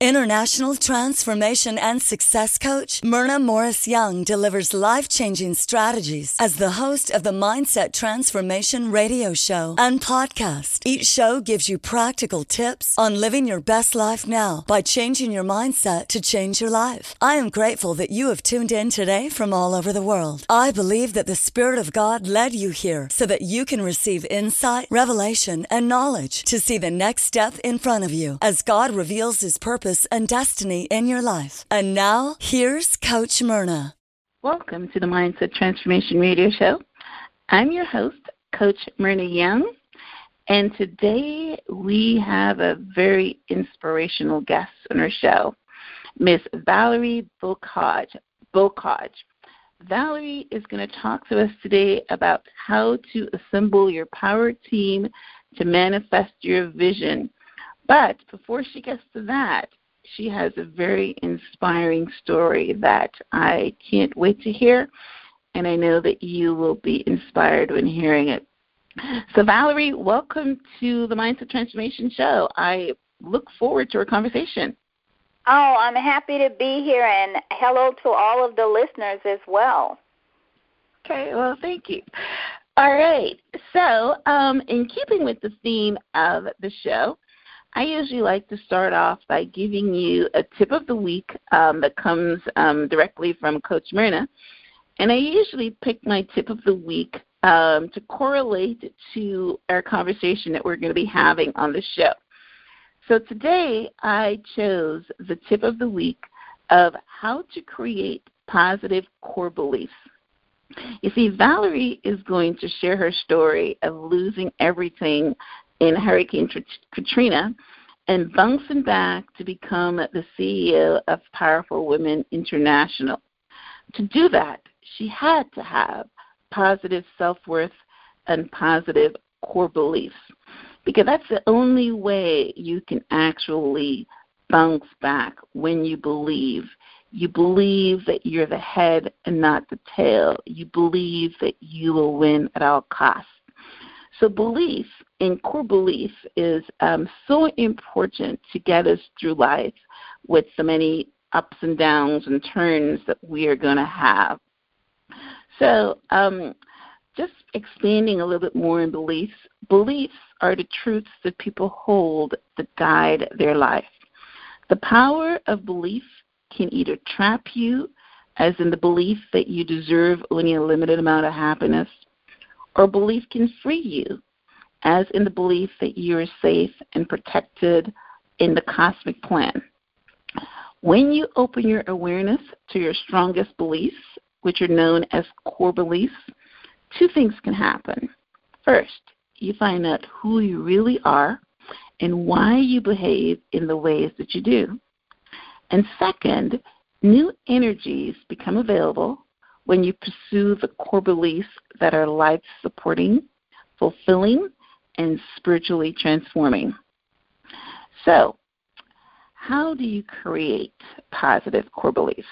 International transformation and success coach Myrna Morris Young delivers life-changing strategies as the host of the Mindset Transformation radio show and podcast. Each show gives you practical tips on living your best life now by changing your mindset to change your life. I am grateful that you have tuned in today from all over the world. I believe that the Spirit of God led you here so that you can receive insight, revelation, and knowledge to see the next step in front of you as God reveals His purpose and destiny in your life. And now, here's Coach Myrna. Welcome to the Mindset Transformation Radio Show. I'm your host, Coach Myrna Young, and today we have a very inspirational guest on our show, Miss Valerie Bocage. Valerie is going to talk to us today about how to assemble your power team to manifest your vision. But before she gets to that, she has a very inspiring story that I can't wait to hear, and I know that you will be inspired when hearing it. So, Valerie, welcome to the Mindset Transformation Show. I look forward to our conversation. Oh, I'm happy to be here, and hello to all of the listeners as well. Okay, well, thank you. All right, so in keeping with the theme of the show, I usually like to start off by giving you a tip of the week that comes directly from Coach Myrna. And I usually pick my tip of the week to correlate to our conversation that we're going to be having on the show. So today I chose the tip of the week of how to create positive core beliefs. You see, Valerie is going to share her story of losing everything in Hurricane Katrina and bouncing back to become the CEO of Powerful Women International. To do that, she had to have positive self-worth and positive core beliefs, because that's the only way you can actually bounce back when you believe. You believe that you're the head and not the tail. You believe that you will win at all costs. So belief and core belief is so important to get us through life with so many ups and downs and turns that we are going to have. So just expanding a little bit more in beliefs. Beliefs are the truths that people hold that guide their life. The power of belief can either trap you, as in the belief that you deserve only a limited amount of happiness, or belief can free you, as in the belief that you are safe and protected in the cosmic plan. When you open your awareness to your strongest beliefs, which are known as core beliefs, two things can happen. First, you find out who you really are and why you behave in the ways that you do. And second, new energies become available when you pursue the core beliefs that are life-supporting, fulfilling, and spiritually transforming. So, how do you create positive core beliefs?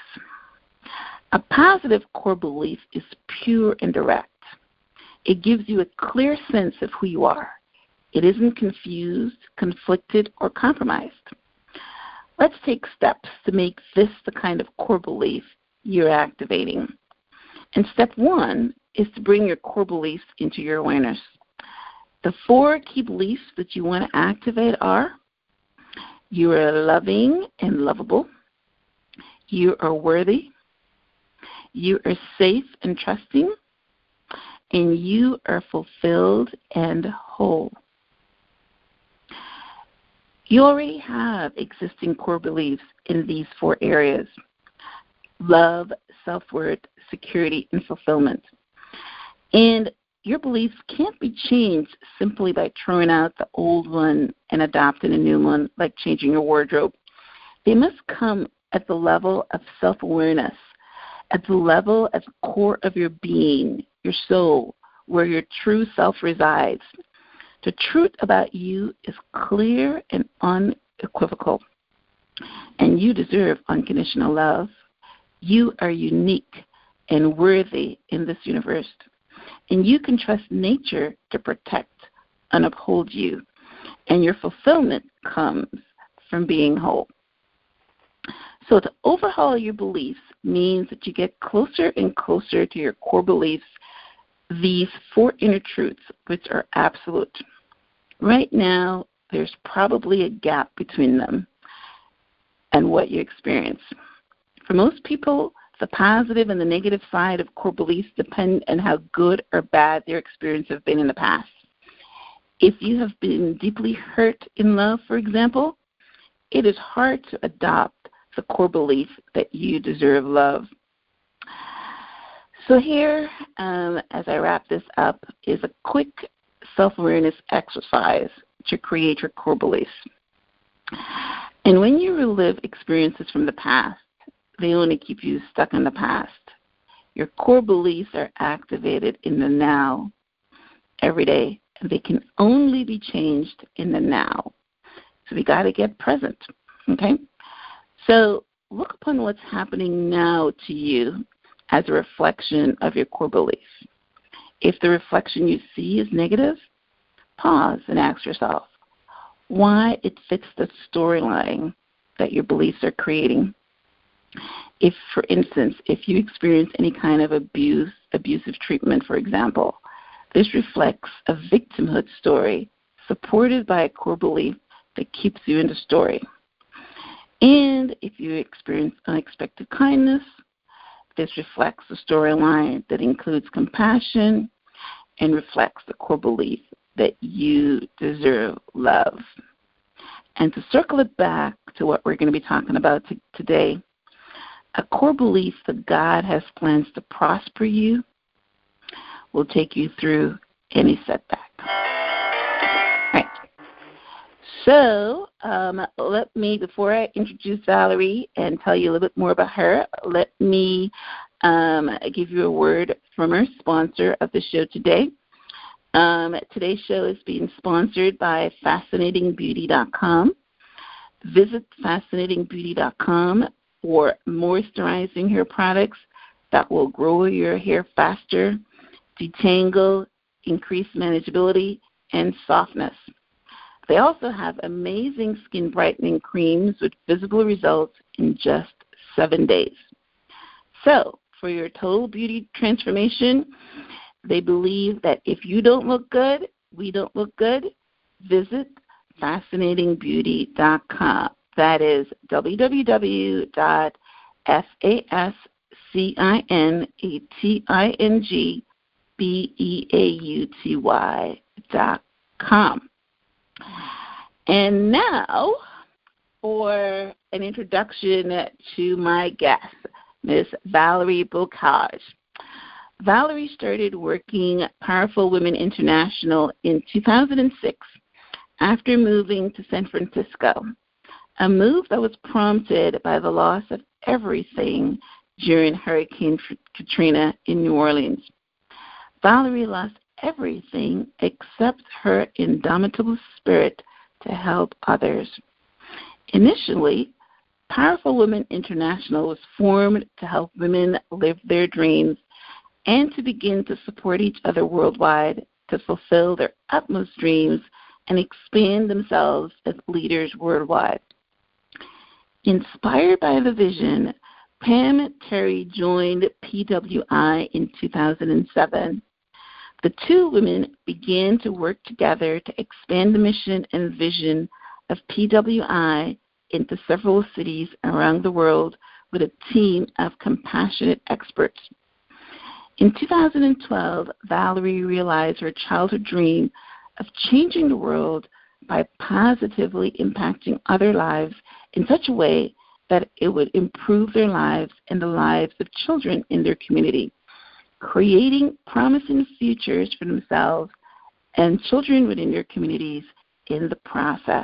A positive core belief is pure and direct. It gives you a clear sense of who you are. It isn't confused, conflicted, or compromised. Let's take steps to make this the kind of core belief you're activating. And step one is to bring your core beliefs into your awareness. The 4 key beliefs that you want to activate are: you are loving and lovable, you are worthy, you are safe and trusting, and you are fulfilled and whole. You already have existing core beliefs in these 4 areas: love, self-worth, security, and fulfillment. And your beliefs can't be changed simply by throwing out the old one and adopting a new one, like changing your wardrobe. They must come at the level of self-awareness, at the level at the core of your being, your soul, where your true self resides. The truth about you is clear and unequivocal, and you deserve unconditional love. You are unique and worthy in this universe, and you can trust nature to protect and uphold you, and your fulfillment comes from being whole. So to overhaul your beliefs means that you get closer and closer to your core beliefs, these 4 inner truths, which are absolute. Right now, there's probably a gap between them and what you experience. For most people, the positive and the negative side of core beliefs depend on how good or bad their experience have been in the past. If you have been deeply hurt in love, for example, it is hard to adopt the core belief that you deserve love. So here, as I wrap this up, is a quick self-awareness exercise to create your core beliefs. And when you relive experiences from the past, they only keep you stuck in the past. Your core beliefs are activated in the now every day, and they can only be changed in the now. So we got to get present, okay? So look upon what's happening now to you as a reflection of your core beliefs. If the reflection you see is negative, pause and ask yourself why it fits the storyline that your beliefs are creating. If, for instance, if you experience any kind of abusive treatment, for example, this reflects a victimhood story supported by a core belief that keeps you in the story. And if you experience unexpected kindness, this reflects a storyline that includes compassion and reflects the core belief that you deserve love. And to circle it back to what we're going to be talking about today, a core belief that God has plans to prosper you will take you through any setback. All right. So let me, before I introduce Valerie and tell you a little bit more about her, let me give you a word from our sponsor of the show today. Today's show is being sponsored by FascinatingBeauty.com. Visit FascinatingBeauty.com for moisturizing hair products that will grow your hair faster, detangle, increase manageability, and softness. They also have amazing skin brightening creams with visible results in just 7 days. So, for your total beauty transformation, they believe that if you don't look good, we don't look good. Visit FascinatingBeauty.com. That is www.FascinatingBeauty.com. And now for an introduction to my guest, Miss Valerie Bocage. Valerie started working Powerful Women International in 2006 after moving to San Francisco, a move that was prompted by the loss of everything during Hurricane Katrina in New Orleans. Valerie lost everything except her indomitable spirit to help others. Initially, Powerful Women International was formed to help women live their dreams and to begin to support each other worldwide to fulfill their utmost dreams and expand themselves as leaders worldwide. Inspired by the vision, Pam Terry joined PWI in 2007. The two women began to work together to expand the mission and vision of PWI into several cities around the world with a team of compassionate experts. In 2012, Valerie realized her childhood dream of changing the world by positively impacting other lives in such a way that it would improve their lives and the lives of children in their community, creating promising futures for themselves and children within their communities in the process.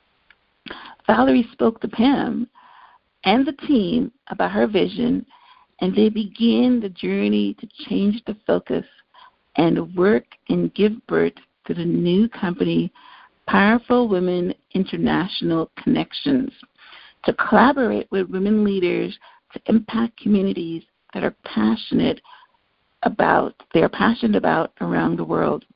Valerie spoke to Pam and the team about her vision, and they began the journey to change the focus and work and give birth to the new company, Powerful Women International Connections, to collaborate with women leaders to impact communities that are passionate about around the world.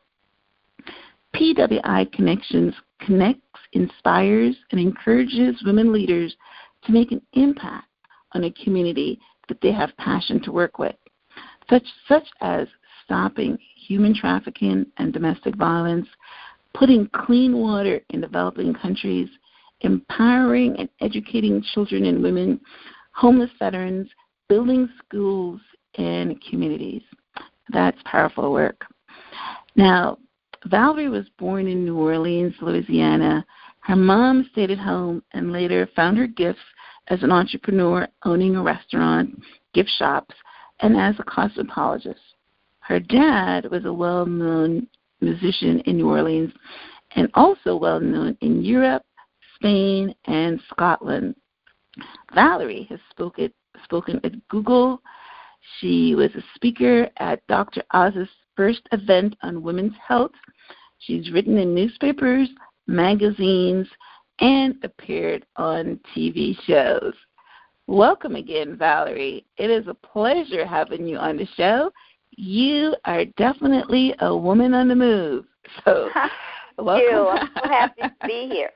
PWI Connections connects, inspires, and encourages women leaders to make an impact on a community that they have passion to work with, such as stopping human trafficking and domestic violence, putting clean water in developing countries, empowering and educating children and women, homeless veterans, building schools and communities. That's powerful work. Now, Valerie was born in New Orleans, Louisiana. Her mom stayed at home and later found her gifts as an entrepreneur, owning a restaurant, gift shops, and as a cosmetologist. Her dad was a well-known musician in New Orleans and also well-known in Europe, Spain, and Scotland. Valerie has spoken at Google. She was a speaker at Dr. Oz's first event on women's health. She's written in newspapers, magazines, and appeared on TV shows. Welcome again, Valerie. It is a pleasure having you on the show. You are definitely a woman on the move. So, welcome. I'm so happy to be here.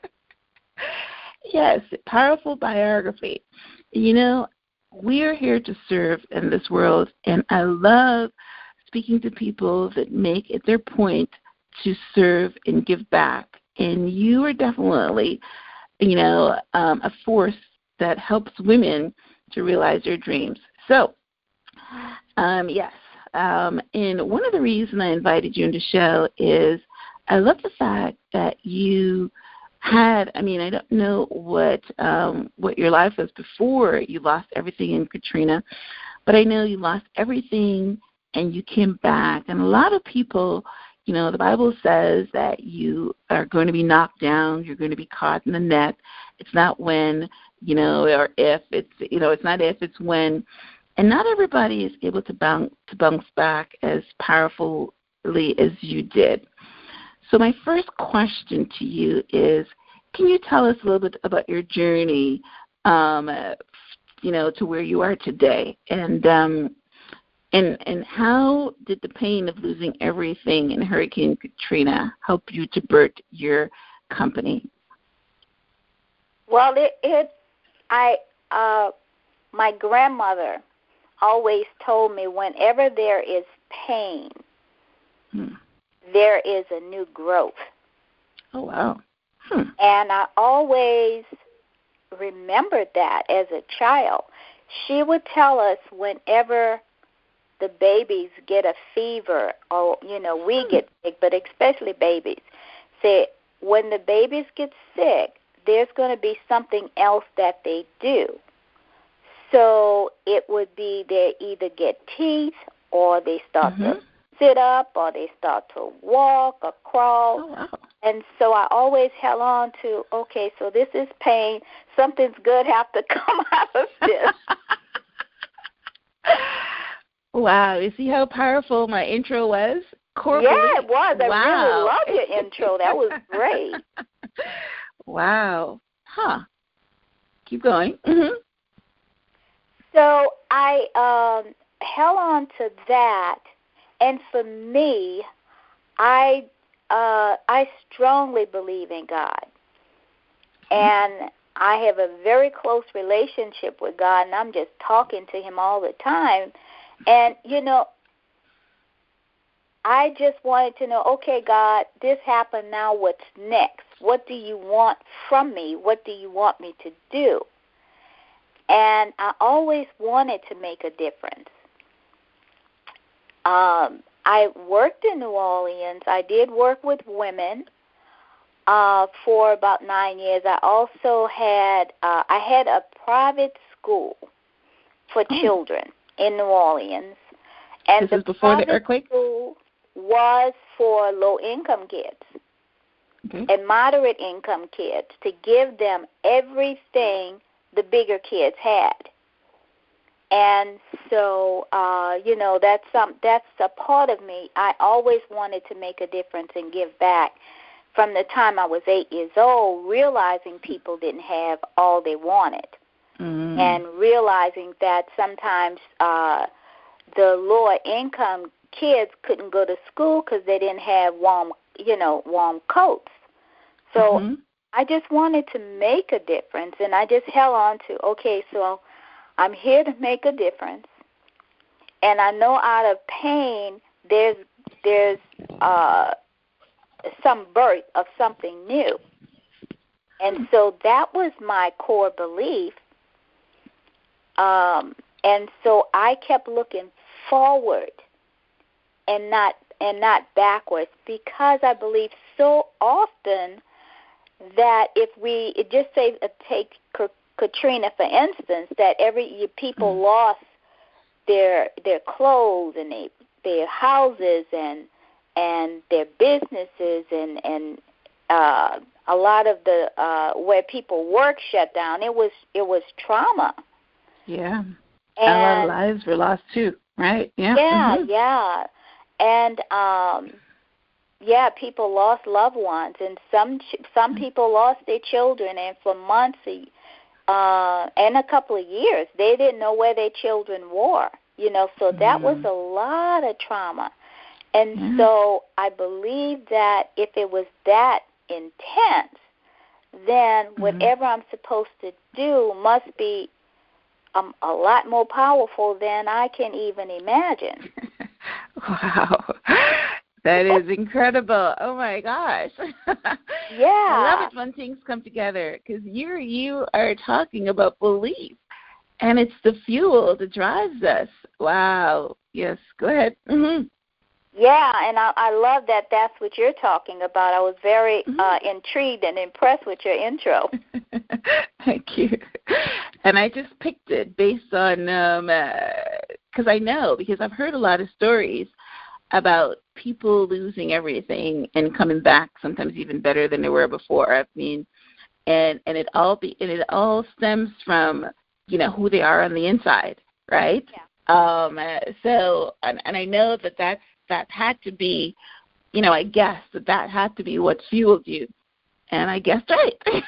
Yes, powerful biography. You know, we are here to serve in this world, and I love speaking to people that make it their point to serve and give back. And you are definitely, a force that helps women to realize their dreams. So, yes. And one of the reasons I invited you on the show is I love the fact that you had, I don't know what your life was before you lost everything in Katrina, but I know you lost everything and you came back. And a lot of people, the Bible says that you are going to be knocked down, you're going to be caught in the net. It's not when, or if. It's not if, it's when. And not everybody is able to bounce back as powerfully as you did. So my first question to you is, can you tell us a little bit about your journey, to where you are today, and how did the pain of losing everything in Hurricane Katrina help you to birth your company? Well, my grandmother always told me whenever there is pain, there is a new growth. Oh, wow. And I always remembered that as a child. She would tell us whenever the babies get a fever, or, we get sick, but especially babies, say when the babies get sick, there's going to be something else that they do. So it would be they either get teeth, or they start to sit up, or they start to walk or crawl. Oh, wow. And so I always held on to, okay, so this is pain. Something's good have to come out of this. Wow. You see how powerful my intro was? Corporately? Yeah, it was. I wow. really love your intro. That was great. Wow. Huh. Keep going. So I held on to that, and for me, I strongly believe in God, and I have a very close relationship with God, and I'm just talking to Him all the time. And, I just wanted to know, okay, God, this happened, now what's next? What do you want from me? What do you want me to do? And I always wanted to make a difference. I worked in New Orleans. I did work with women for about 9 years. I also had a private school for children in New Orleans. And this is before the earthquake? School was for low-income kids and moderate-income kids, to give them everything the bigger kids had. And so, that's a part of me. I always wanted to make a difference and give back. From the time I was 8 years old, realizing people didn't have all they wanted, and realizing that sometimes the lower income kids couldn't go to school because they didn't have warm coats. So I just wanted to make a difference, and I just held on to, okay, so I'm here to make a difference, and I know out of pain there's some birth of something new. And so that was my core belief. And so I kept looking forward and not backwards, because I believe so often that if we just say take Katrina for instance, that people lost their clothes and their houses and their businesses and a lot of the where people work shut down. It was trauma. Yeah. And a lot of lives were lost too, right? Yeah. Yeah, mm-hmm. yeah. And people lost loved ones, and some people lost their children, and for months and a couple of years, they didn't know where their children were. So that was a lot of trauma. And so I believe that if it was that intense, then whatever I'm supposed to do must be a lot more powerful than I can even imagine. Wow. That is incredible. Oh, my gosh. Yeah. I love it when things come together, because you are talking about belief, and it's the fuel that drives us. Wow. Yes, go ahead. Mm-hmm. Yeah, and I love that that's what you're talking about. I was very intrigued and impressed with your intro. Thank you. And I just picked it based on, because I've heard a lot of stories about people losing everything and coming back sometimes even better than they were before. I mean, and it all stems from, who they are on the inside, right? Yeah. So, and I know that had to be, I guess that had to be what fueled you. And I guessed right.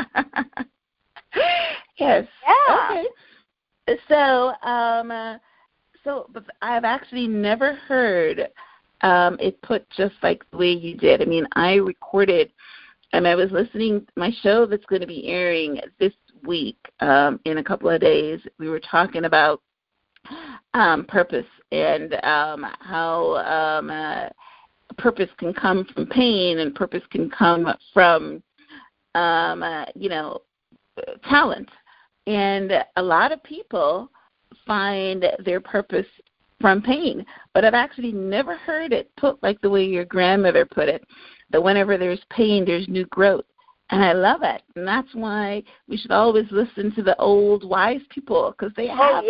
Yes. Yeah. Okay. But I've actually never heard it put just like the way you did. I mean, I recorded, and I was listening to my show that's going to be airing this week in a couple of days. We were talking about purpose and how purpose can come from pain, and purpose can come from talent. And a lot of people find their purpose from pain, but I've actually never heard it put like the way your grandmother put it, that whenever there's pain, there's new growth. And I love it. And that's why we should always listen to the old wise people, because they have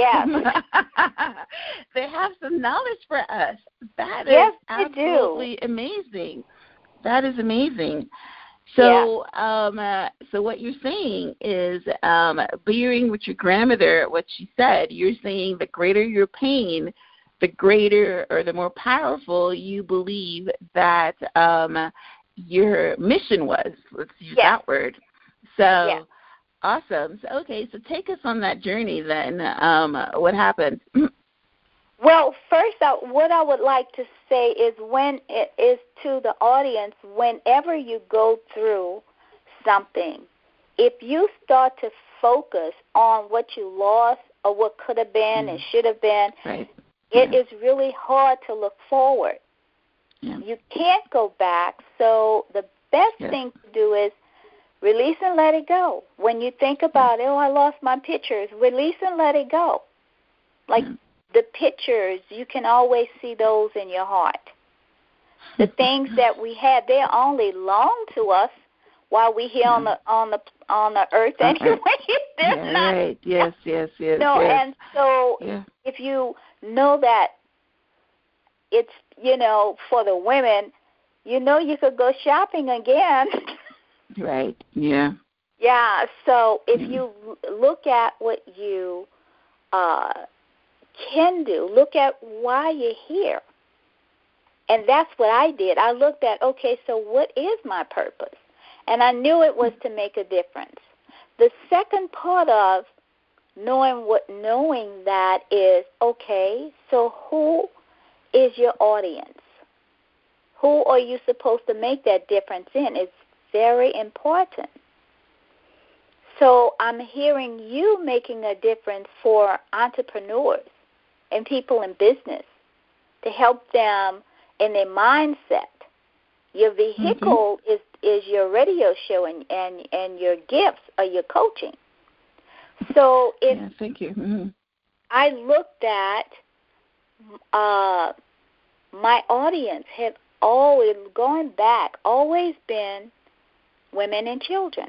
they have some knowledge for us. That is absolutely amazing. That is amazing. So so what you're saying is, bearing with your grandmother, what she said, you're saying the greater your pain, the greater or the more powerful you believe that your mission was. Let's use that word. So awesome. So, so take us on that journey then. What happened? Well, first, what I would like to say is to the audience, whenever you go through something, if you start to focus on what you lost or what could have been and should have been, it is really hard to look forward. Yeah. You can't go back, so the best thing to do is release and let it go. When you think about, I lost my pictures, release and let it go. Like the pictures, you can always see those in your heart. The things that we had, they're only loan to us while we're here on the earth anyway. They're not. Right. Yes. No, and so if you know that it's, for the women, you could go shopping again. Right, yeah. Yeah, so if you look at what you can do, look at why you're here. And that's what I did. I looked at, so what is my purpose? And I knew it was to make a difference. The second part of knowing that is, so who is your audience? Who are you supposed to make that difference in? It's very important. So I'm hearing you making a difference for entrepreneurs and people in business to help them in their mindset. Your vehicle is your radio show and your gifts are your coaching. So thank you. I looked at my audience had always, going back, always been women and children.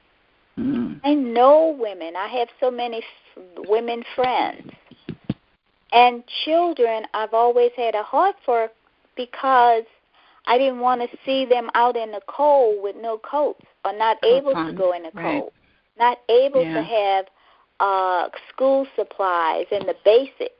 I know women. I have so many women friends. And children I've always had a heart for because I didn't want to see them out in the cold with no coats or not able to go in the cold, not able to have school supplies and the basics.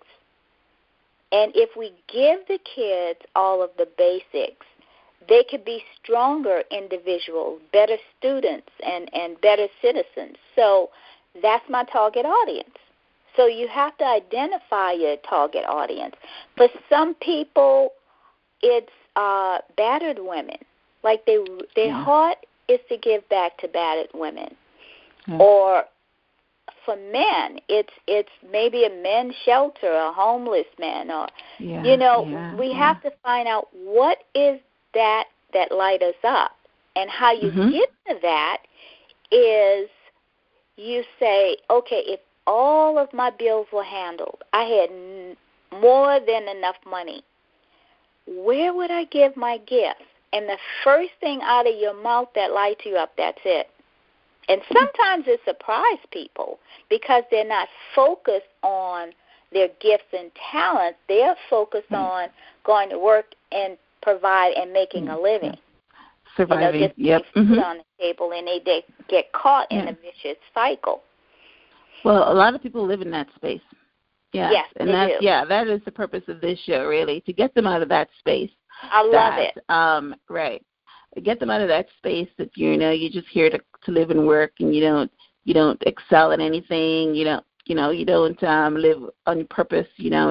And if we give the kids all of the basics, they could be stronger individuals, better students, and better citizens. So that's my target audience. So you have to identify your target audience. For some people, it's battered women. Like their heart is to give back to battered women. Or for men, it's maybe a men's shelter, a homeless man, or we have to find out what is that light us up. And how you get to that is you say, okay, if all of my bills were handled, I had more than enough money, where would I give my gifts? And the first thing out of your mouth that lights you up, that's it. And sometimes it surprises people because they're not focused on their gifts and talents. They're focused on going to work and provide and making a living. Surviving, just food on the table, and they get caught in a vicious cycle. Well, a lot of people live in that space. Yes, and they do. That is the purpose of this show, really, to get them out of that space. I love it. Right. Get them out of that space that you're just here to live and work, and you don't excel at anything. You don't live on purpose.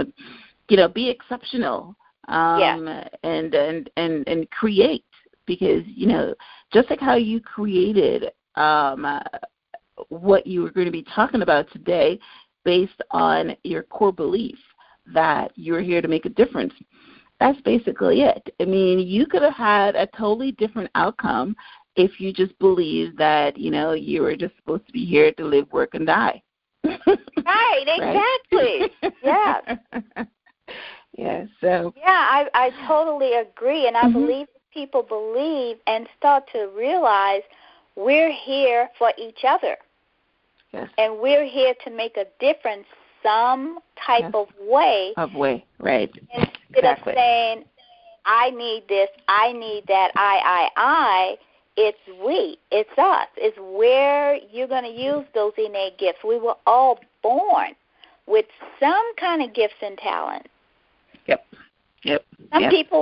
Be exceptional. And create, because just like how you created what you were going to be talking about today, based on your core belief that you're here to make a difference. That's basically it. I mean, you could have had a totally different outcome if you just believed that, you were just supposed to be here to live, work, and die. Right, exactly. Yeah. Yeah, so. Yeah, I totally agree, and I believe people believe and start to realize we're here for each other. Yes. And we're here to make a difference some type of way. Right. Instead of saying, I need this, I need that, I, it's we, it's us. It's where you're going to use those innate gifts. We were all born with some kind of gifts and talent. Yep. Some people,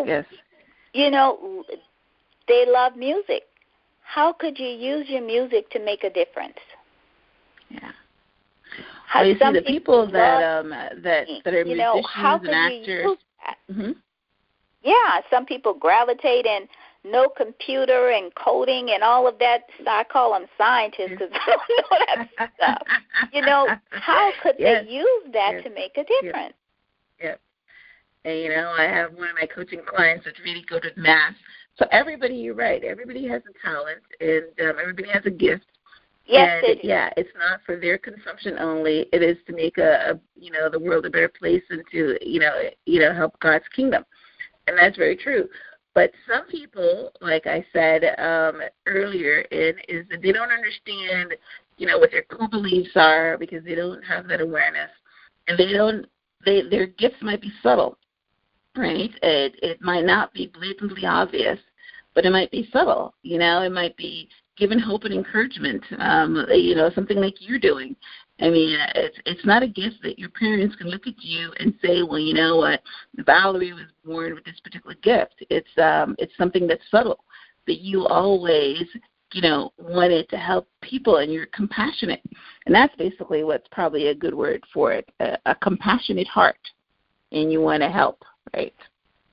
they love music. How could you use your music to make a difference? Yeah. You see the people that are musicians how could and actors. You use that? Yeah, some people gravitate in no computer and coding and all of that. I call them scientists because I don't know that stuff. How could they use that to make a difference? Yep. And, I have one of my coaching clients that's really good at math. So everybody, you're right, everybody has a talent, and everybody has a gift. Yes, and it's not for their consumption only. It is to make the world a better place and to help God's kingdom, and that's very true. But some people, like I said earlier, is that they don't understand, what their core beliefs are because they don't have that awareness, and their gifts might be subtle, right? It might not be blatantly obvious, but it might be subtle. It might be giving hope and encouragement, something like you're doing. I mean, it's not a gift that your parents can look at you and say, well, you know what, Valerie was born with this particular gift. It's something that's subtle, that you always, wanted to help people, and you're compassionate. And that's basically what's probably a good word for it, a compassionate heart, and you want to help, right?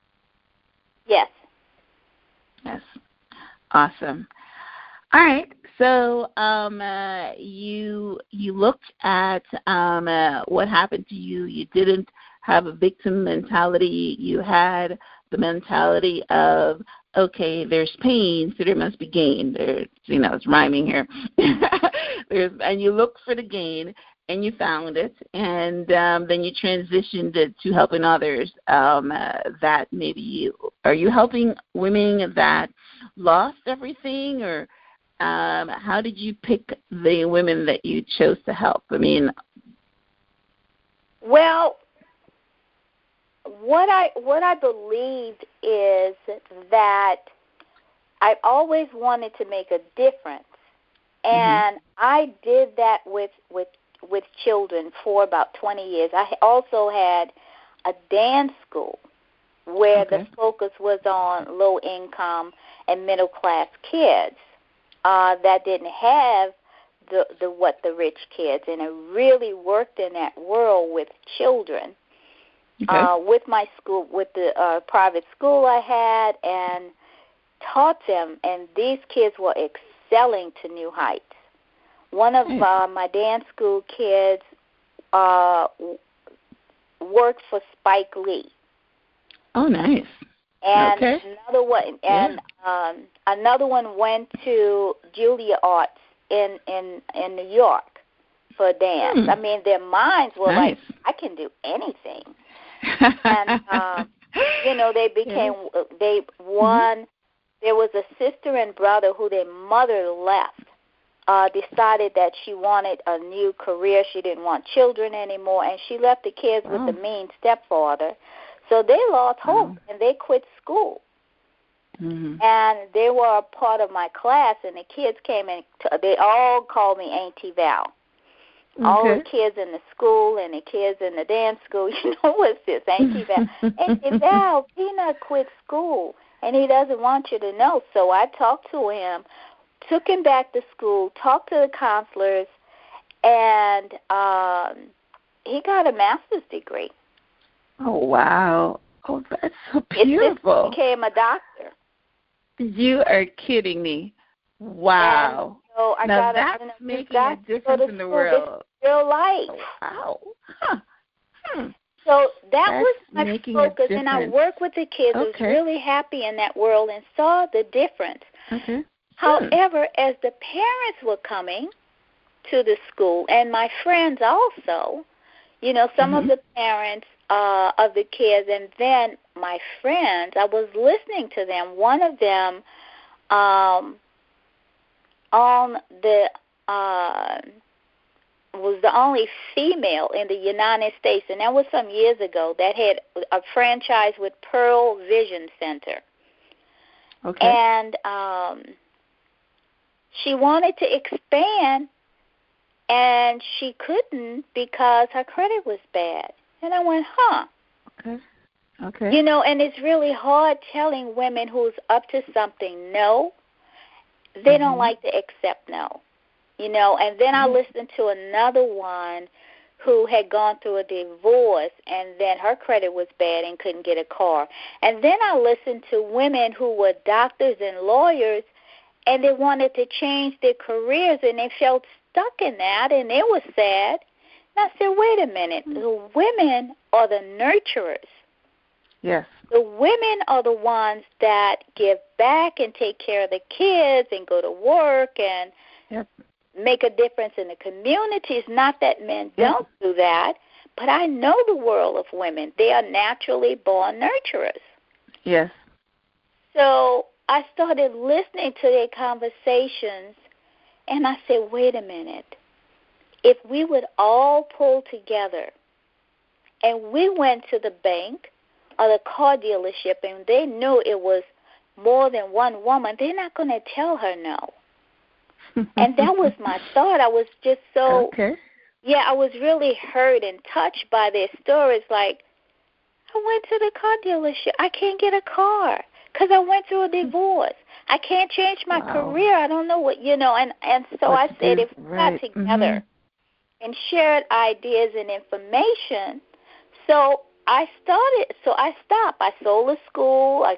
Yes. Yes. Awesome. All right, So you looked at what happened to you. You didn't have a victim mentality. You had the mentality of, okay, there's pain, so there must be gain. There's, it's rhyming here. And you looked for the gain, and you found it, and then you transitioned it to helping others. That maybe are you helping women that lost everything, or how did you pick the women that you chose to help? Well, what I believed is that I always wanted to make a difference, and I did that with children for about 20 years. I also had a dance school where the focus was on low income and middle class kids that didn't have the rich kids, and I really worked in that world with children. With my school, with the private school I had, and taught them, and these kids were excelling to new heights. One of my dance school kids worked for Spike Lee. Oh, nice. And another one went to Juilliard Arts in New York for dance. Their minds were like, I can do anything. And they became they won. There was a sister and brother who their mother left. Decided that she wanted a new career. She didn't want children anymore, and she left the kids with the mean stepfather. So they lost hope, and they quit school. And they were a part of my class, and the kids came in. They all called me Auntie Val. All the kids in the school and the kids in the dance school, what's this, Auntie Val? Auntie Val, Peanut quit school, and he doesn't want you to know. So I talked to him, took him back to school, talked to the counselors, and he got a master's degree. Oh, wow. Oh, that's so beautiful. He became a doctor. You are kidding me. Wow. And so now that's making a difference in the world. It's real life. Oh, wow. So that's was my focus, and I worked with the kids. I was really happy in that world and saw the difference. However, as the parents were coming to the school, and my friends also, some of the parents of the kids, and then my friends, I was listening to them. One of them was the only female in the United States, and that was some years ago, that had a franchise with Pearl Vision Center. And she wanted to expand, and she couldn't because her credit was bad. And I went, and it's really hard telling women who's up to something no. They don't like to accept no. And then I listened to another one who had gone through a divorce, and then her credit was bad and couldn't get a car. And then I listened to women who were doctors and lawyers, and they wanted to change their careers, and they felt stuck in that, and they were sad. And I said, wait a minute. The women are the nurturers. Yes. The women are the ones that give back and take care of the kids and go to work and make a difference in the communities. Not that men don't do that, but I know the world of women. They are naturally born nurturers. Yes. So I started listening to their conversations, and I said, wait a minute. If we would all pull together and we went to the bank or the car dealership and they knew it was more than one woman, they're not going to tell her no. And that was my thought. I was just so, I was really hurt and touched by their stories. Like, I went to the car dealership. I can't get a car because I went through a divorce. I can't change my career. I don't know what, and so I said, if we got together and shared ideas and information, so I stopped. I sold the school. I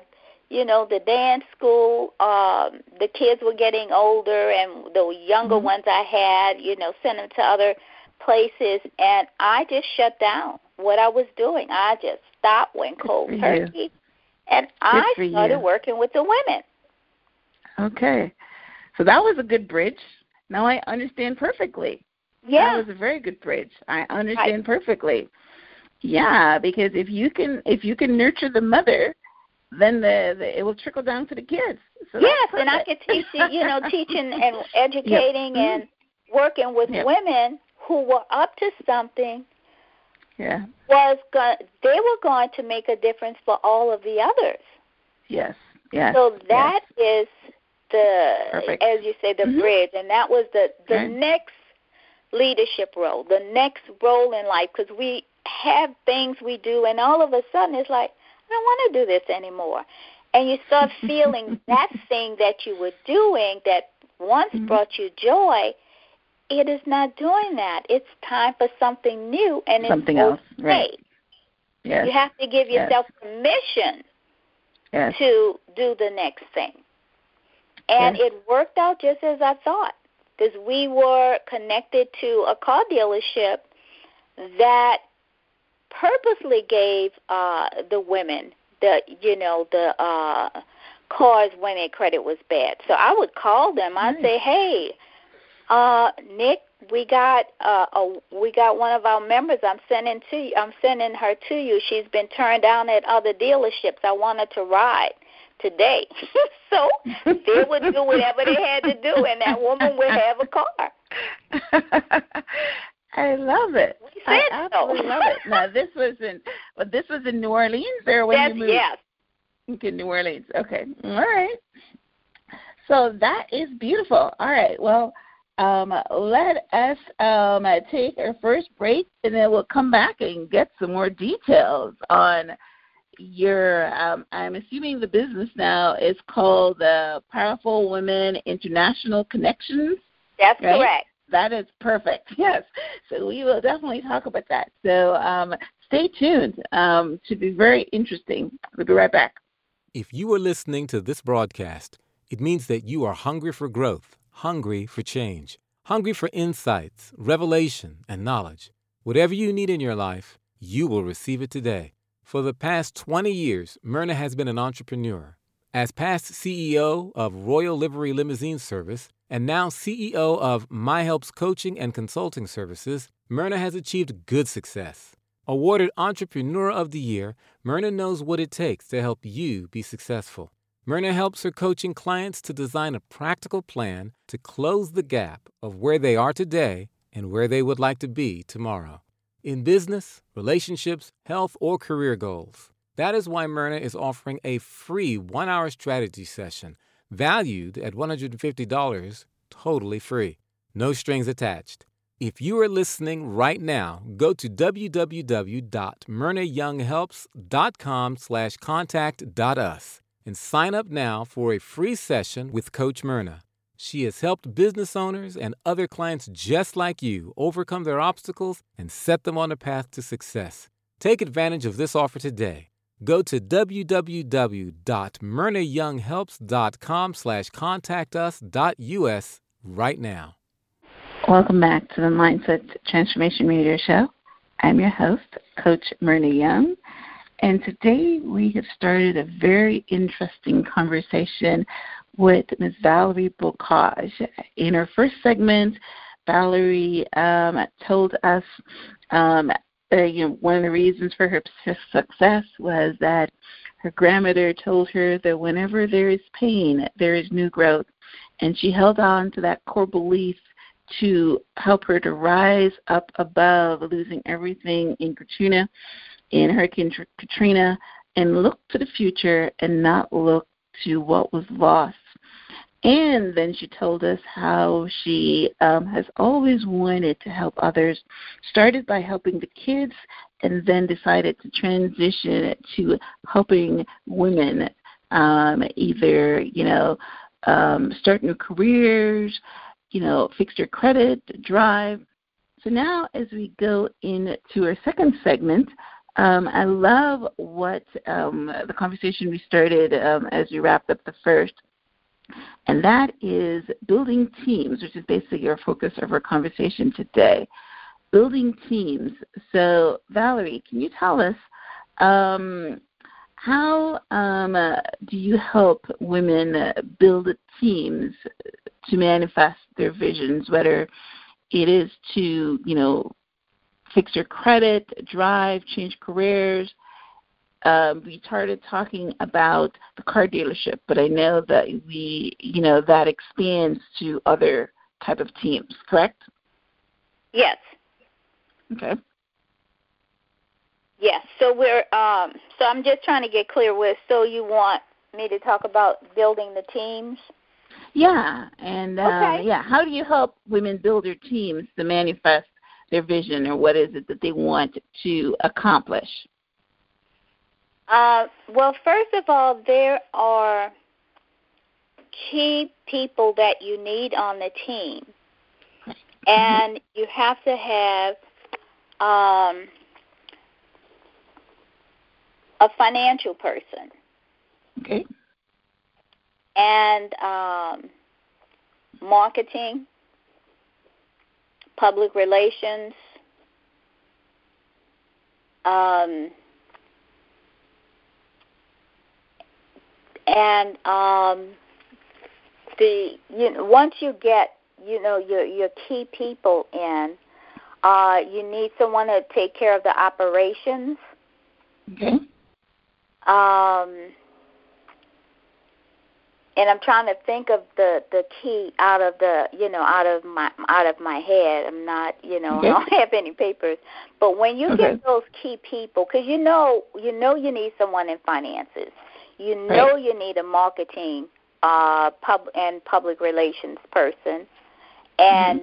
the dance school, the kids were getting older, and the younger ones I had, sent them to other places, and I just shut down what I was doing. I just stopped, went cold turkey, and I started working with the women. Okay. So that was a good bridge. Now I understand perfectly. Yeah. That was a very good bridge. I understand perfectly. Yeah, because if you can nurture the mother, then it will trickle down to the kids. So yes, and I could teach teaching and educating and working with women who were up to something. Yeah. They were going to make a difference for all of the others. Yes. Yes. So that is as you say, the bridge, and that was the next leadership role, the next role in life, because we have things we do, and all of a sudden it's like, I don't want to do this anymore. And you start feeling that thing that you were doing that once brought you joy, it is not doing that. It's time for something new, and something else. Right. Yes. You have to give yourself permission to do the next thing. And it worked out just as I thought, because we were connected to a car dealership that purposely gave the women the cars when their credit was bad. So I would call them. I'd say, "Hey, Nick, we got one of our members. I'm sending her to you. She's been turned down at other dealerships. I want her to ride today." So they would do whatever they had to do, and that woman would have a car. I love it. I absolutely love it. Now, this was in New Orleans, or when you moved? Yes. Okay, New Orleans. Okay. All right. So that is beautiful. All right. Well, let us take our first break, and then we'll come back and get some more details on your, I'm assuming the business now is called Powerful Women International Connections. That's right? Correct. That is perfect. Yes. So we will definitely talk about that. So stay tuned. Should be very interesting. We'll be right back. If you are listening to this broadcast, it means that you are hungry for growth, hungry for change, hungry for insights, revelation, and knowledge. Whatever you need in your life, you will receive it today. For the past 20 years, Myrna has been an entrepreneur. As past CEO of Royal Livery Limousine Service and now CEO of My Helps Coaching and Consulting Services, Myrna has achieved good success. Awarded Entrepreneur of the Year, Myrna knows what it takes to help you be successful. Myrna helps her coaching clients to design a practical plan to close the gap of where they are today and where they would like to be tomorrow. In business, relationships, health, or career goals. That is why Myrna is offering a free 1-hour strategy session valued at $150, totally free. No strings attached. If you are listening right now, go to www.myrnayounghelps.com/contact.us and sign up now for a free session with Coach Myrna. She has helped business owners and other clients just like you overcome their obstacles and set them on a path to success. Take advantage of this offer today. Go to www.myrnayounghelps.com/contactus.us right now. Welcome back to the Mindset Transformation Radio Show. I'm your host, Coach Myrna Young, and today we have started a very interesting conversation with Ms. Valerie Bocage. In her first segment, Valerie told us one of the reasons for her success was that her grandmother told her that whenever there is pain, there is new growth, and she held on to that core belief to help her to rise up above losing everything in Hurricane Katrina, and look to the future and not look to what was lost. And then she told us how she has always wanted to help others, started by helping the kids, and then decided to transition to helping women either, start new careers, fix their credit, drive. So now as we go into our second segment, I love what the conversation we started as we wrapped up the first, and that is building teams, which is basically your focus of our conversation today. Building teams. So, Valerie, can you tell us how do you help women build teams to manifest their visions, whether it is to, fix your credit, drive, change careers? We started talking about the car dealership, but I know that that expands to other type of teams, correct? Yes. Okay. Yes. So so I'm just trying to get clear with. So you want me to talk about building the teams? Yeah, and okay. How do you help women build their teams to manifest their vision, or what is it that they want to accomplish? Well, first of all, there are key people that you need on the team, and you have to have a financial person. Okay. And marketing, public relations, once you get your key people in, you need someone to take care of the operations. Okay. And I'm trying to think of the key out of my head. I'm not, I don't have any papers. But when you get those key people, because you need someone in finances. You need a marketing public relations person. And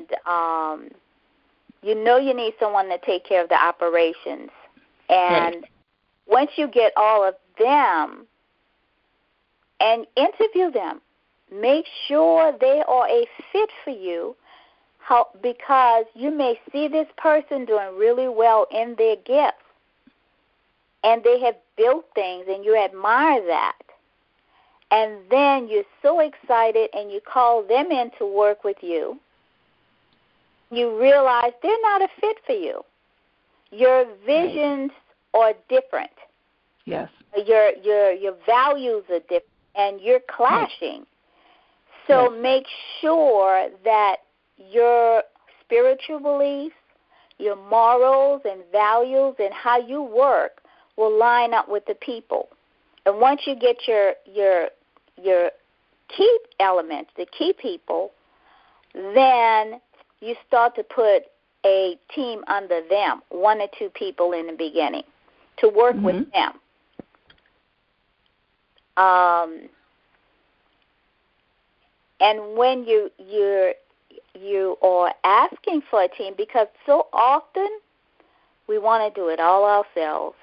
you need someone to take care of the operations. And once you get all of them, and interview them. Make sure they are a fit for you, because you may see this person doing really well in their gift, and they have built things, and you admire that. And then you're so excited, and you call them in to work with you. You realize they're not a fit for you. Your visions are different. Yes. Your values are different. And you're clashing. So make sure that your spiritual beliefs, your morals and values, and how you work will line up with the people. And once you get your key elements, the key people, then you start to put a team under them, 1 or 2 people in the beginning, to work with them. And when you are asking for a team, because so often we want to do it all ourselves,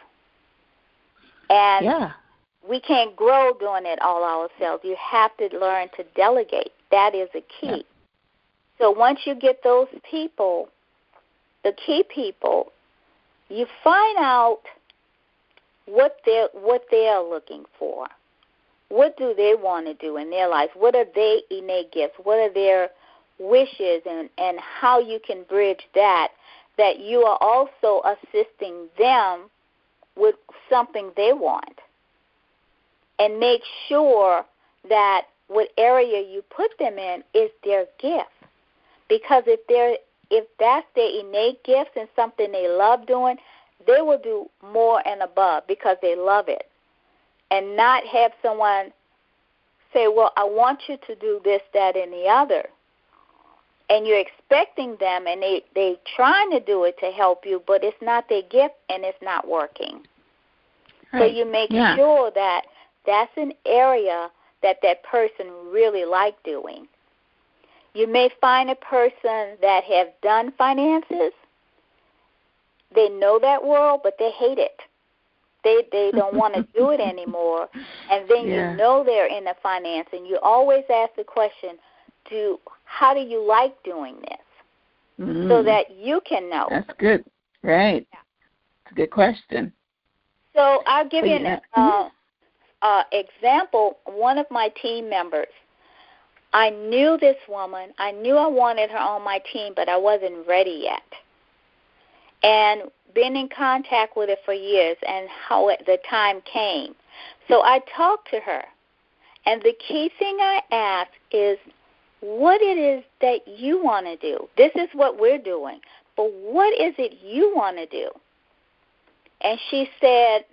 and we can't grow doing it all ourselves. You have to learn to delegate. That is a key. Yeah. So once you get those people, the key people, you find out what they're looking for. What do they want to do in their life? What are their innate gifts? What are their wishes, and how you can bridge that you are also assisting them with something they want. And make sure that what area you put them in is their gift. Because if that's their innate gifts and something they love doing, they will do more and above because they love it. And not have someone say, well, I want you to do this, that, and the other. And you're expecting them, and they trying to do it to help you, but it's not their gift, and it's not working. Right. So you make sure that that's an area that person really like doing. You may find a person that have done finances. They know that world, but they hate it. They don't want to do it anymore. And then you know they're in the finance, and you always ask the question, how do you like doing this? So that you can know. That's good. Right. Yeah. It's a good question. So I'll give you an example. One of my team members, I knew this woman. I knew I wanted her on my team, but I wasn't ready yet. And been in contact with her for years, and how the time came. So I talked to her, and the key thing I asked is, what it is that you want to do. This is what we're doing, but what is it you want to do? And she said,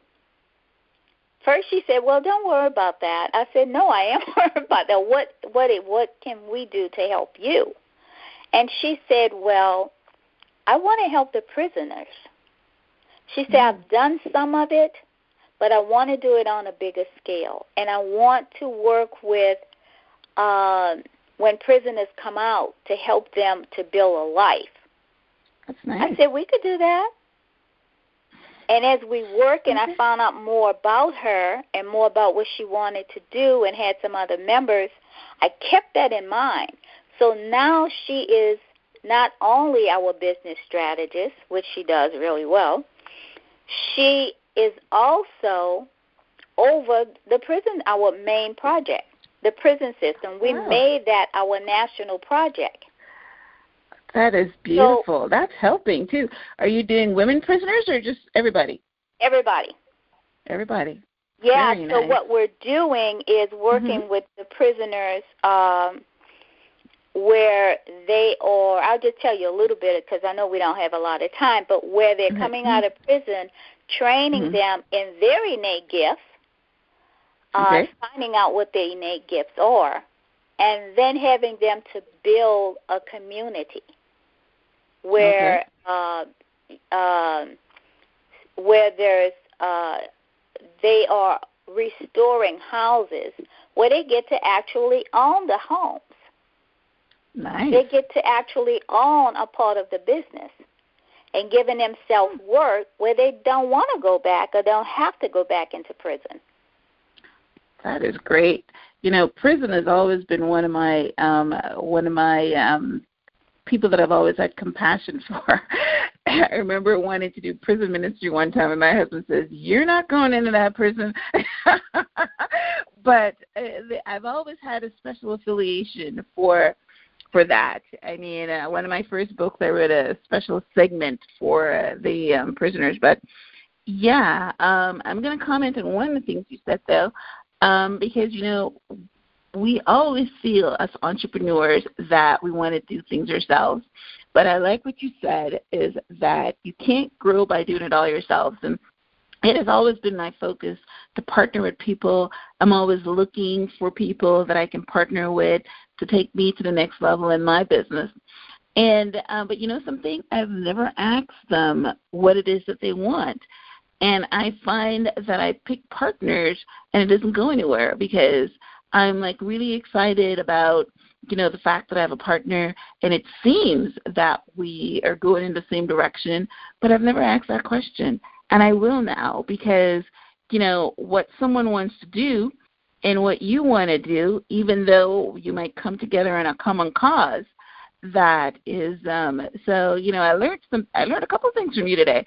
first she said, well, don't worry about that. I said, no, I am worried about that. What can we do to help you? And she said, well, I want to help the prisoners. She said, I've done some of it, but I want to do it on a bigger scale. And I want to work with when prisoners come out to help them to build a life. That's nice. I said, we could do that. And as we work and I found out more about her and more about what she wanted to do and had some other members, I kept that in mind. So now she is not only our business strategist, which she does really well, she is also over the prison, our main project, the prison system. We made that our national project. That is beautiful. So, that's helping, too. Are you doing women prisoners or just everybody? Everybody. Everybody. Yeah, Very so nice. What we're doing is working with the prisoners where they are, I'll just tell you a little bit because I know we don't have a lot of time, but where they're coming out of prison, training them in their innate gifts, finding out what their innate gifts are, and then having them to build a community where where there's they are restoring houses where they get to actually own the homes. Nice. They get to actually own a part of the business and giving themselves work where they don't want to go back or don't have to go back into prison. That is great. You know, prison has always been one of my people that I've always had compassion for. I remember wanting to do prison ministry one time, and my husband says, "You're not going into that prison." But I've always had a special affiliation for that. I mean, one of my first books, I wrote a special segment for the prisoners. But, yeah, I'm going to comment on one of the things you said, though, because, you know, we always feel as entrepreneurs that we want to do things ourselves. But I like what you said is that you can't grow by doing it all yourselves. And it has always been my focus to partner with people. I'm always looking for people that I can partner with to take me to the next level in my business. And but you know something? I've never asked them what it is that they want. And I find that I pick partners and it doesn't go anywhere because I'm like really excited about, you know, the fact that I have a partner and it seems that we are going in the same direction, but I've never asked that question. And I will now because, you know, what someone wants to do and what you want to do, even though you might come together in a common cause, that is, so, you know, I learned a couple of things from you today.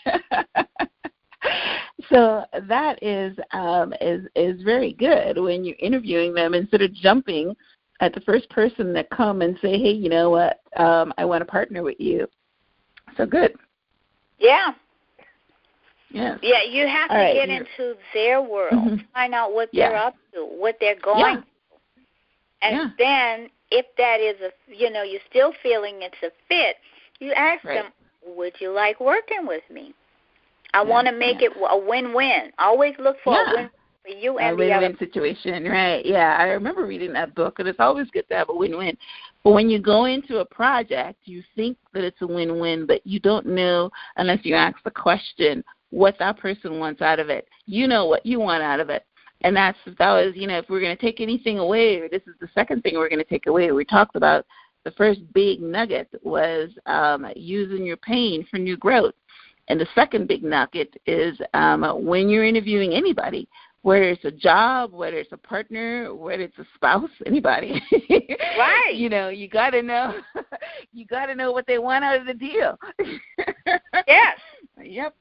So that is very good when you're interviewing them instead of jumping at the first person that come and say, hey, you know what, I want to partner with you. So good. Yeah. Yes. Yeah, you have to get into their world, find out what they're up to, what they're going through. And then if that is you're still feeling it's a fit, you ask them, would you like working with me? I want to make it a win-win. Always look for a win for you and the other. A win-win situation, right. Yeah, I remember reading that book, and it's always good to have a win-win. But when you go into a project, you think that it's a win-win, but you don't know unless you ask the question what that person wants out of it. You know what you want out of it. And that was, you know, if we're going to take anything away, this is the second thing we're going to take away. We talked about the first big nugget was using your pain for new growth. And the second big nugget is when you're interviewing anybody, whether it's a job, whether it's a partner, whether it's a spouse, anybody. Right. You know, you got to know what they want out of the deal. Yes. Yep.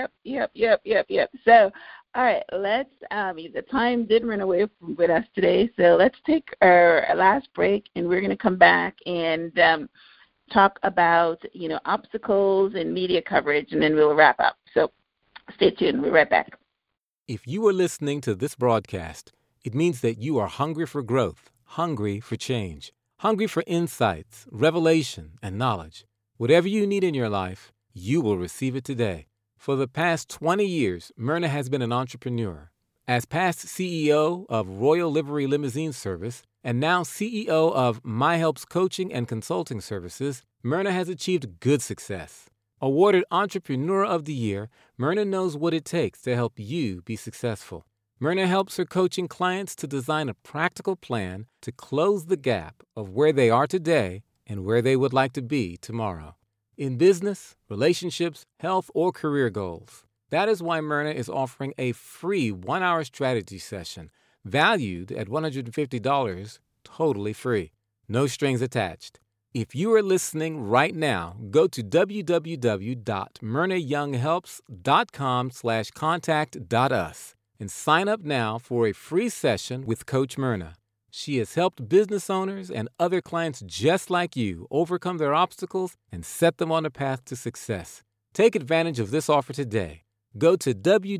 So, all right, let's, the time did run away with us today, so let's take our last break, and we're going to come back and talk about, obstacles and media coverage, and then we'll wrap up. So stay tuned. We'll be right back. If you are listening to this broadcast, it means that you are hungry for growth, hungry for change, hungry for insights, revelation, and knowledge. Whatever you need in your life, you will receive it today. For the past 20 years, Myrna has been an entrepreneur. As past CEO of Royal Livery Limousine Service and now CEO of My Helps Coaching and Consulting Services, Myrna has achieved good success. Awarded Entrepreneur of the Year, Myrna knows what it takes to help you be successful. Myrna helps her coaching clients to design a practical plan to close the gap of where they are today and where they would like to be tomorrow. In business, relationships, health, or career goals. That is why Myrna is offering a free 1-hour strategy session valued at $150, totally free. No strings attached. If you are listening right now, go to www.myrnayounghelps.com/contact.us and sign up now for a free session with Coach Myrna. She has helped business owners and other clients just like you overcome their obstacles and set them on a path to success. Take advantage of this offer today. Go to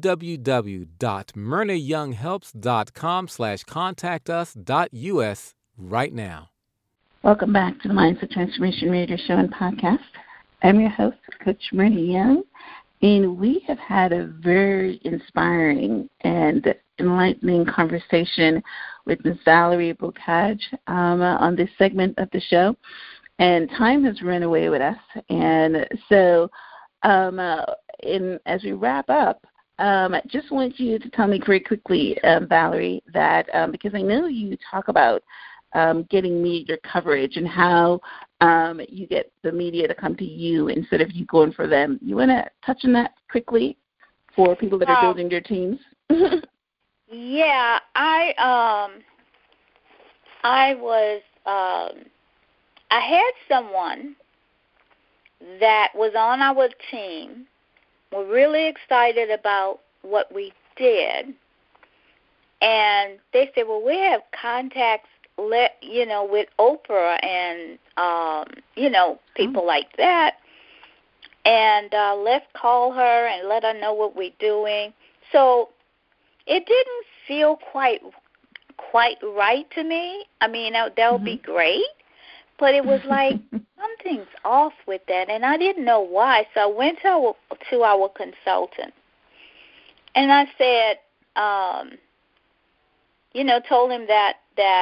www.myrnayounghelps.com/contactus.us right now. Welcome back to the Mindset Transformation Radio Show and Podcast. I'm your host, Coach Myrna Young, and we have had a very inspiring and enlightening conversation with Ms. Valerie Bocage on this segment of the show, and time has run away with us. And so as we wrap up, I just want you to tell me very quickly, Valerie, that because I know you talk about getting media coverage and how you get the media to come to you instead of you going for them. You want to touch on that quickly for people that are building their teams? Yeah, I had someone that was on our team. We're really excited about what we did, and they said, "Well, we have contacts, with Oprah and people like that, and let's call her and let her know what we're doing." So it didn't feel quite right to me. I mean, that would be great, but it was like something's off with that, and I didn't know why. So I went to our consultant, and I said, told him that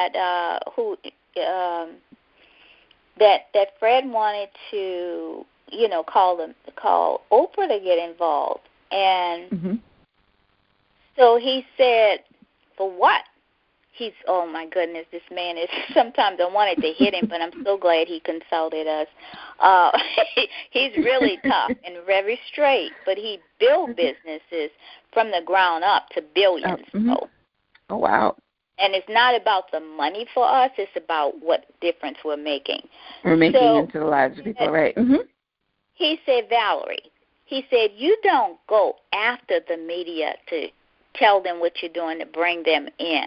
Fred wanted to, call Oprah to get involved, and so he said, "For what?" Oh my goodness, this man is, sometimes I wanted to hit him, but I'm so glad he consulted us. He's really tough and very straight, but he built businesses from the ground up to billions. Oh, wow. And it's not about the money for us, it's about what difference we're making. We're making into the lives of people, right? He said, "Valerie," he said, "you don't go after the media to tell them what you're doing to bring them in.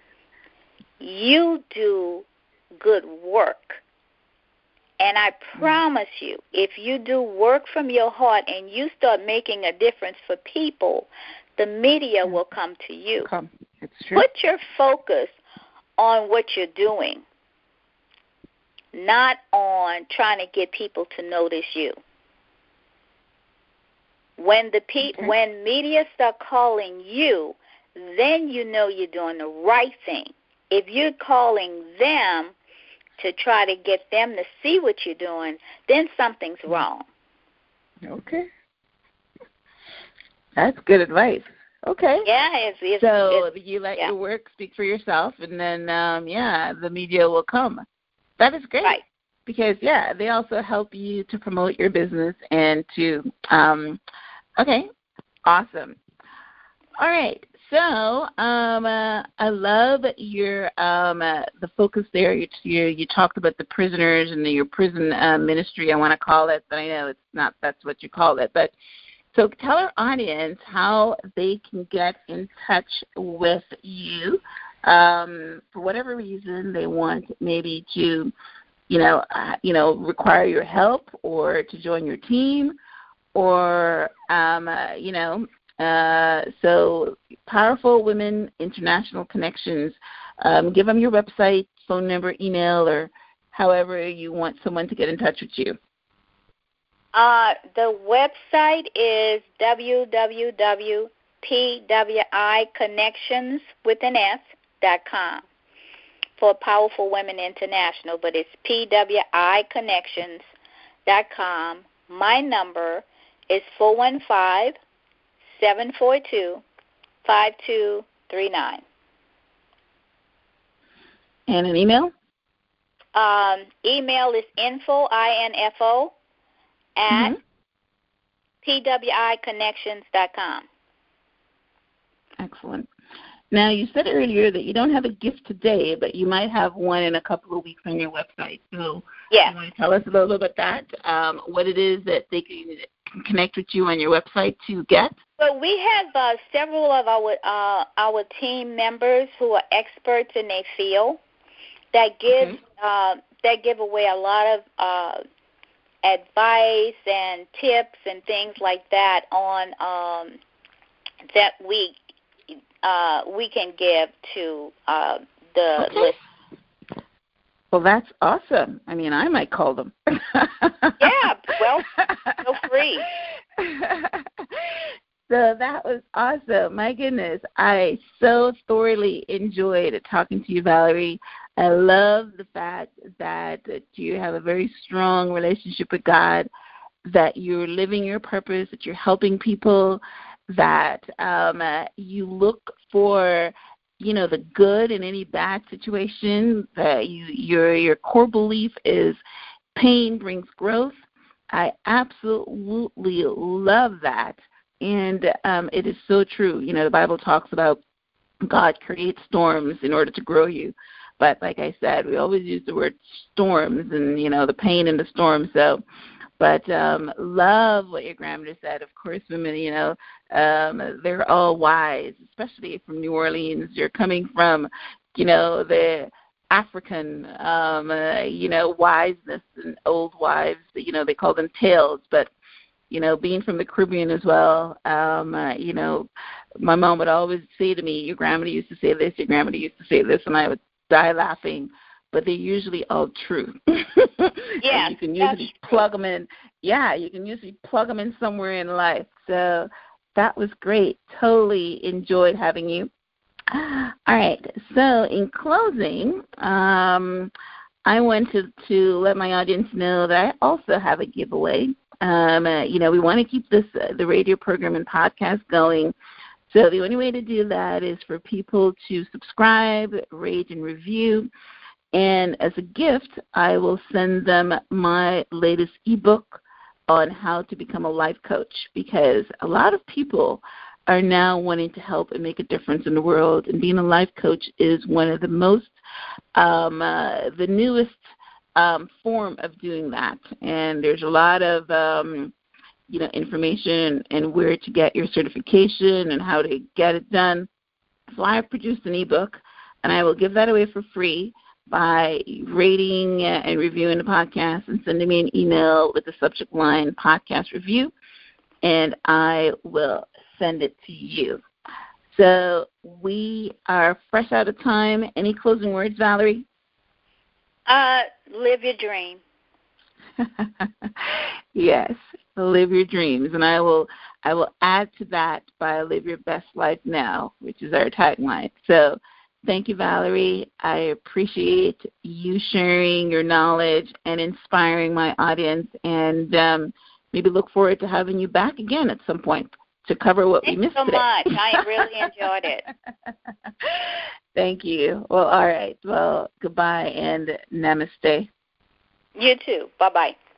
You do good work. And I promise you, if you do work from your heart and you start making a difference for people, the media will come to you. It's true. Put your focus on what you're doing, not on trying to get people to notice you. When when media start calling you, then you know you're doing the right thing. If you're calling them to try to get them to see what you're doing, then something's wrong. Okay. That's good advice. Okay. Yeah. You let your work speak for yourself, and then, the media will come. That is great. Right. Because, they also help you to promote your business and to, okay, awesome. All right. So I love your the focus there. You talked about the prisoners and your prison ministry, I want to call it, but I know it's not. That's what you call it. But So tell our audience how they can get in touch with you for whatever reason they want, maybe to, require your help or to join your team, or so Powerful Women International Connections. Give them your website, phone number, email, or however you want someone to get in touch with you. The website is www.pwiconnections.com for Powerful Women International, but it's pwiconnections.com. My number is 415-742-5239. And an email? Email is info, I-N-F-O, at pwiconnections.com. Excellent. Now, you said earlier that you don't have a gift today, but you might have one in a couple of weeks on your website. So you want to tell us a little bit about that, what it is that they can connect with you on your website to get? Well, we have several of our team members who are experts in their field that give away a lot of advice and tips and things like that on that we can give to the list. Well, that's awesome. I mean, I might call them. Yeah, well, feel free. So that was awesome. My goodness, I so thoroughly enjoyed talking to you, Valerie. I love the fact that you have a very strong relationship with God, that you're living your purpose, that you're helping people, that you look for, the good in any bad situation. That your core belief is pain brings growth. I absolutely love that. And it is so true. The Bible talks about God creates storms in order to grow you. But like I said, we always use the word storms and, the pain in the storm. So, but love what your grandmother said. Of course, women, they're all wise, especially from New Orleans. You're coming from, the African, wiseness and old wives. They call them tales. But being from the Caribbean as well, my mom would always say to me, your grandmother used to say this, your grandmother used to say this, and I would die laughing, but they're usually all true. Yeah, you can usually plug them in. Yeah, you can usually plug them in somewhere in life. So that was great. Totally enjoyed having you. All right. So in closing, I wanted to let my audience know that I also have a giveaway. We want to keep the radio program and podcast going. So the only way to do that is for people to subscribe, rate, and review. And as a gift, I will send them my latest ebook on how to become a life coach, because a lot of people are now wanting to help and make a difference in the world. And being a life coach is one of the most, the newest form of doing that. And there's a lot of information and where to get your certification and how to get it done. So I have produced an ebook, and I will give that away for free by rating and reviewing the podcast and sending me an email with the subject line podcast review, and I will send it to you. So we are fresh out of time. Any closing words, Valerie? Live your dream. Yes, live your dreams. And I will add to that by live your best life now, which is our tagline. So thank you, Valerie. I appreciate you sharing your knowledge and inspiring my audience, and maybe look forward to having you back again at some point to cover what we missed today. Thanks so much. I really enjoyed it. Thank you. Well, all right. Well, goodbye and namaste. You too. Bye-bye.